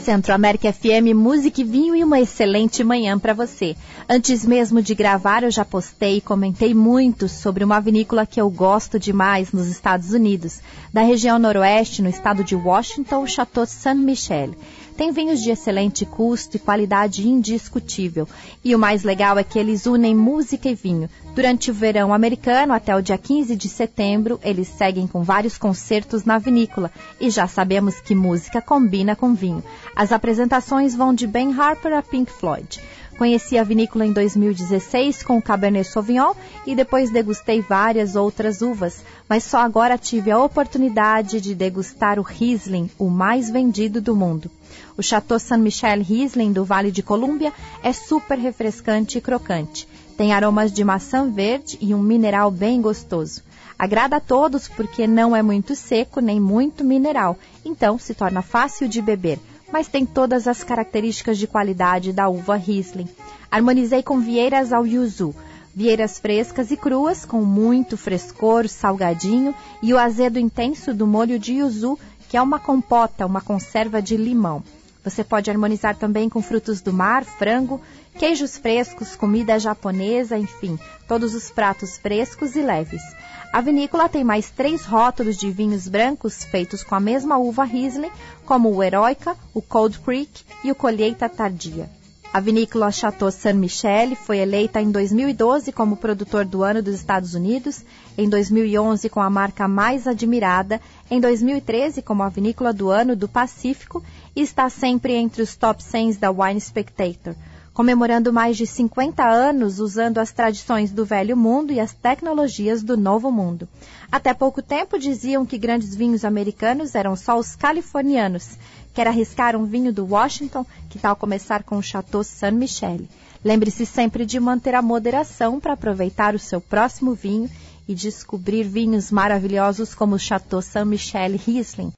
Centro-América FM, música e vinho e uma excelente manhã para você. Antes mesmo de gravar, eu já postei e comentei muito sobre uma vinícola que eu gosto demais nos Estados Unidos, da região noroeste, no estado de Washington, o Chateau Saint-Michel. Tem vinhos de excelente custo e qualidade indiscutível. E o mais legal é que eles unem música e vinho. Durante o verão americano, até o dia 15 de setembro, eles seguem com vários concertos na vinícola. E já sabemos que música combina com vinho. As apresentações vão de Ben Harper a Pink Floyd. Conheci a vinícola em 2016 com o Cabernet Sauvignon e depois degustei várias outras uvas, mas só agora tive a oportunidade de degustar o Riesling, o mais vendido do mundo. O Chateau Saint-Michel Riesling do Vale de Colômbia é super refrescante e crocante. Tem aromas de maçã verde e um mineral bem gostoso. Agrada a todos porque não é muito seco nem muito mineral, então se torna fácil de beber. Mas tem todas as características de qualidade da uva Riesling. Harmonizei com vieiras ao yuzu, vieiras frescas e cruas com muito frescor, salgadinho e o azedo intenso do molho de yuzu, que é uma compota, uma conserva de limão. Você pode harmonizar também com frutos do mar, frango, queijos frescos, comida japonesa, enfim, todos os pratos frescos e leves. A vinícola tem mais 3 rótulos de vinhos brancos feitos com a mesma uva Riesling, como o Heroica, o Cold Creek e o Colheita Tardia. A vinícola Chateau Saint-Michel foi eleita em 2012 como produtor do ano dos Estados Unidos, em 2011 com a marca mais admirada, em 2013 como a vinícola do ano do Pacífico e está sempre entre os top 100 da Wine Spectator, comemorando mais de 50 anos usando as tradições do velho mundo e as tecnologias do novo mundo. Até pouco tempo diziam que grandes vinhos americanos eram só os californianos. Quer arriscar um vinho do Washington? Que tal começar com o Chateau Saint-Michel? Lembre-se sempre de manter a moderação para aproveitar o seu próximo vinho e descobrir vinhos maravilhosos como o Chateau Saint-Michel Riesling.